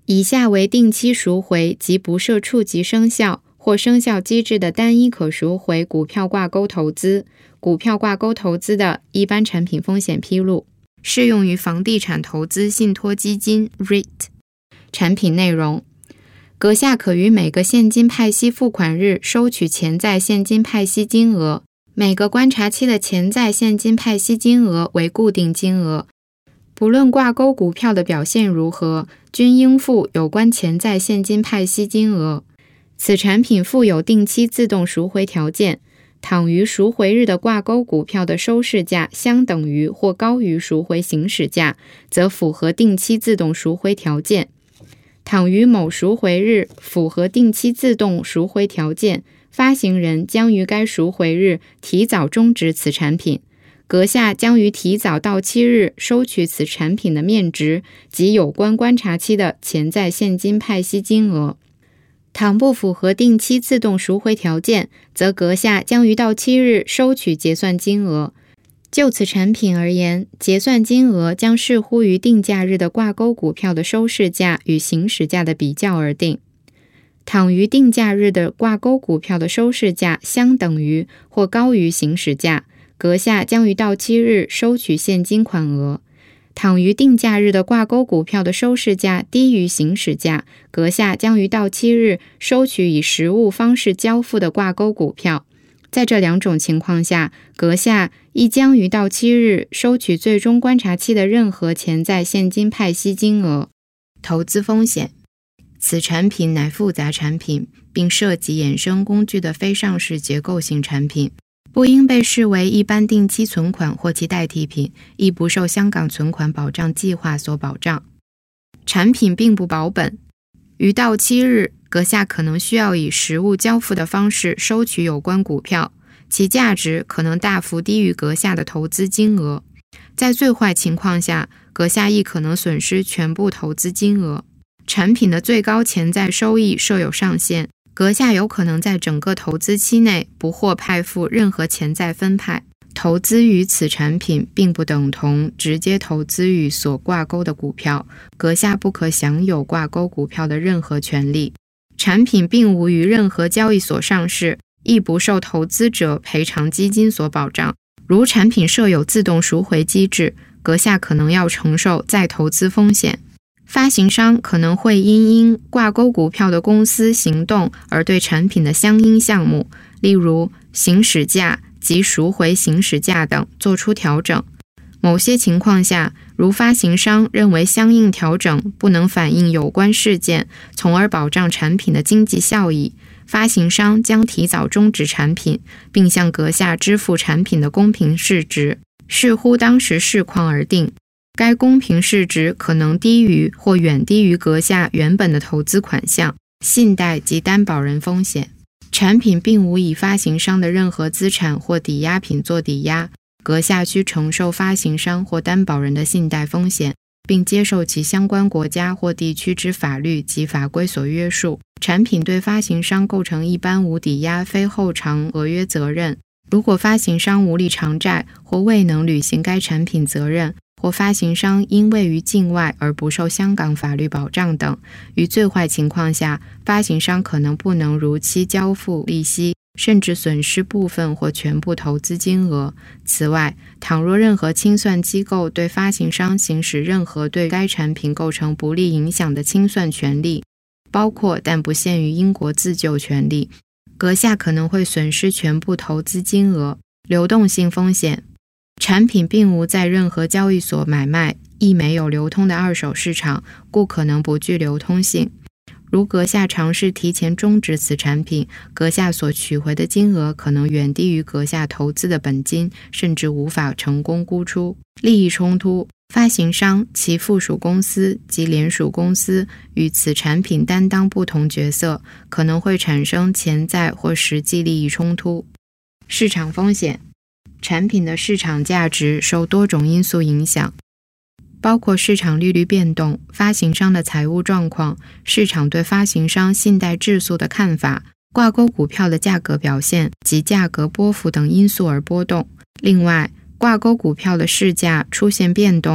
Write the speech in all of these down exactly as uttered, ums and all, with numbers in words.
以下为定期赎回及不设触及生效或生效机制的单一可赎回股票挂钩投资。股票挂钩投资的一般产品风险披露，适用于房地产投资信托基金 R E I T。 产品内容：阁下可于每个现金派息付款日收取潜在现金派息金额，每个观察期的潜在现金派息金额为固定金额，不论挂钩股票的表现如何，均应付有关潜在现金派息金额。此产品附有定期自动赎回条件，倘于赎回日的挂钩股票的收市价相等于或高于赎回行使价，则符合定期自动赎回条件。倘于某赎回日符合定期自动赎回条件，发行人将于该赎回日提早终止此产品，阁下将于提早到期日收取此产品的面值及有关观察期的潜在现金派息金额。倘不符合定期自动赎回条件，则阁下将于到期日收取结算金额。就此产品而言，结算金额将视乎于定价日的挂钩股票的收市价与行使价的比较而定。倘于定价日的挂钩股票的收市价相等于或高于行使价，阁下将于到期日收取现金款额。倘于定价日的挂钩股票的收市价低于行使价，阁下将于到期日收取以实物方式交付的挂钩股票。在这两种情况下，阁下亦将于到期日收取最终观察期的任何潜在现金派息金额。投资风险：此产品乃复杂产品，并涉及衍生工具的非上市结构性产品，不应被视为一般定期存款或其代替品，亦不受香港存款保障计划所保障。产品并不保本，于到期日，阁下可能需要以实物交付的方式收取有关股票，其价值可能大幅低于阁下的投资金额。在最坏情况下，阁下亦可能损失全部投资金额。产品的最高潜在收益设有上限，阁下有可能在整个投资期内不获派付任何潜在分派。投资于此产品并不等同直接投资于所挂钩的股票，阁下不可享有挂钩股票的任何权利。产品并无于任何交易所上市，亦不受投资者赔偿基金所保障。如产品设有自动赎回机制，阁下可能要承受再投资风险。发行商可能会因因挂钩股票的公司行动而对产品的相应项目，例如行使价及赎回行使价等做出调整。某些情况下，如发行商认为相应调整不能反映有关事件，从而保障产品的经济效益，发行商将提早终止产品，并向阁下支付产品的公平市值，视乎当时市况而定。该公平市值可能低于或远低于阁下原本的投资款项。信贷及担保人风险：产品并无以发行商的任何资产或抵押品做抵押，阁下需承受发行商或担保人的信贷风险，并接受其相关国家或地区之法律及法规所约束。产品对发行商构成一般无抵押非后偿合约责任。如果发行商无力偿债或未能履行该产品责任，或发行商因位于境外而不受香港法律保障等，于最坏情况下，发行商可能不能如期交付利息，甚至损失部分或全部投资金额。此外，倘若任何清算机构对发行商行使任何对该产品构成不利影响的清算权利，包括但不限于英国自救权利，阁下可能会损失全部投资金额。流动性风险：产品并无在任何交易所买卖，亦没有流通的二手市场，故可能不具流通性。如阁下尝试提前终止此产品，阁下所取回的金额可能远低于阁下投资的本金，甚至无法成功沽出。利益冲突：发行商、其附属公司及联属公司与此产品担当不同角色，可能会产生潜在或实际利益冲突。市场风险：产品的市场价值受多种因素影响，包括市场利率变动、发行商的财务状况、市场对发行商信贷质素的看法、挂钩股票的价格表现及价格波幅等因素而波动。另外，挂钩股票的市价出现变动，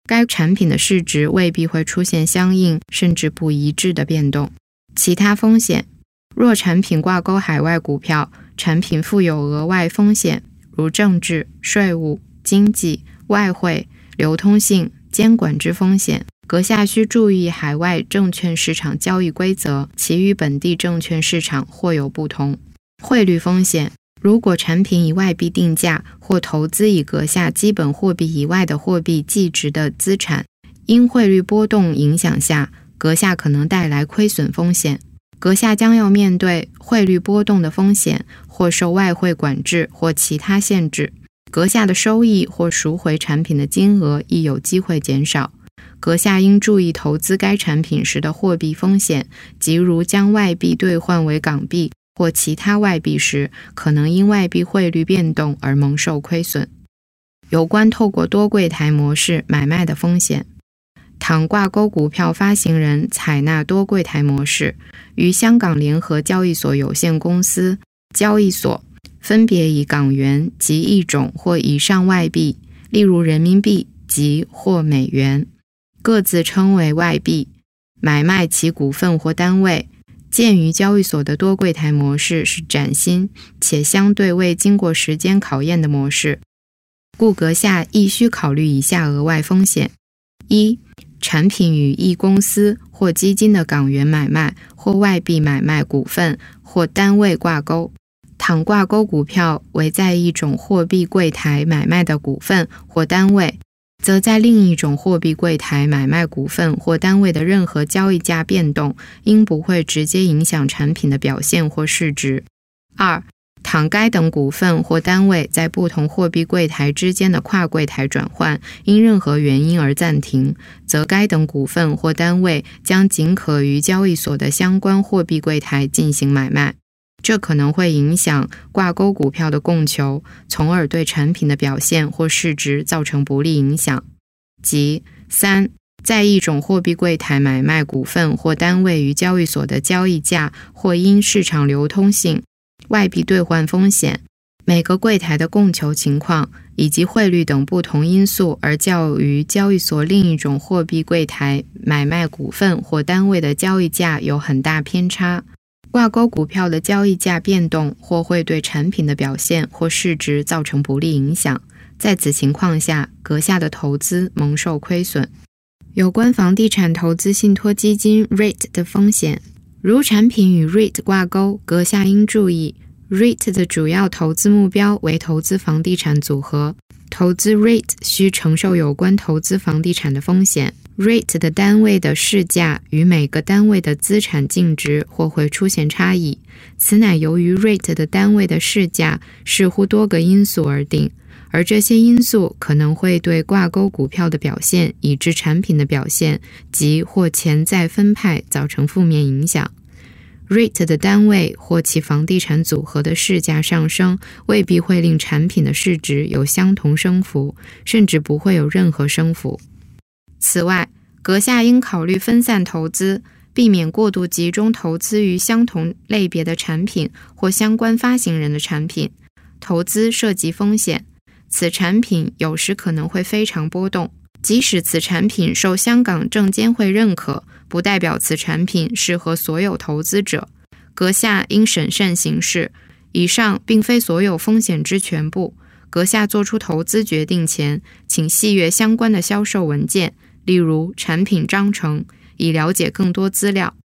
该产品的市值未必会出现相应甚至不一致的变动。其他风险，若产品挂钩海外股票，产品负有额外风险，如政治、税务、经济、外汇、流通性、监管之风险，阁下需注意海外证券市场交易规则，其与本地证券市场或有不同。汇率风险，如果产品以外币定价或投资以阁下基本货币以外的货币计值的资产，因汇率波动影响下，阁下可能带来亏损风险。阁下将要面对汇率波动的风险，或受外汇管制或其他限制。阁下的收益或赎回产品的金额亦有机会减少。阁下应注意投资该产品时的货币风险，即如将外币兑换为港币或其他外币时，可能因外币汇率变动而蒙受亏损。有关透过多柜台模式买卖的风险，倘挂钩股票发行人采纳多柜台模式，于香港联合交易所有限公司交易所分别以港元及一种或以上外币，例如人民币及或美元，各自称为外币，买卖其股份或单位。鉴于交易所的多柜台模式是崭新且相对未经过时间考验的模式，故阁下亦需考虑以下额外风险：一、产品与一公司或基金的港元买卖或外币买卖股份或单位挂钩，倘挂钩股票为在一种货币柜台买卖的股份或单位，则在另一种货币柜台买卖股份或单位的任何交易价变动，应不会直接影响产品的表现或市值。二、倘该等股份或单位在不同货币柜台之间的跨柜台转换因任何原因而暂停，则该等股份或单位将仅可于交易所的相关货币柜台进行买卖。这可能会影响挂钩股票的供求，从而对产品的表现或市值造成不利影响。即三、在一种货币柜台买卖股份或单位于交易所的交易价或因市场流通性、外币兑换风险、每个柜台的供求情况以及汇率等不同因素而较于交易所另一种货币柜台买卖股份或单位的交易价有很大偏差。挂钩股票的交易价变动或会对产品的表现或市值造成不利影响，在此情况下，阁下的投资蒙受亏损。有关房地产投资信托基金 R E I T 的风险，如产品与 R E I T 挂钩，阁下应注意 R E I T 的主要投资目标为投资房地产组合，投资 R E I T 需承受有关投资房地产的风险。R E I T 的单位的市价与每个单位的资产净值或会出现差异，此乃由于 R E I T 的单位的市价视乎多个因素而定，而这些因素可能会对挂钩股票的表现以至产品的表现及或潜在分派造成负面影响。R E I T 的单位或其房地产组合的市价上升，未必会令产品的市值有相同升幅，甚至不会有任何升幅。此外，阁下应考虑分散投资，避免过度集中投资于相同类别的产品或相关发行人的产品。投资涉及风险，此产品有时可能会非常波动。即使此产品受香港证监会认可，不代表此产品适合所有投资者。阁下应审慎行事。以上并非所有风险之全部。阁下做出投资决定前，请细阅相关的销售文件，例如产品章程，以了解更多资料。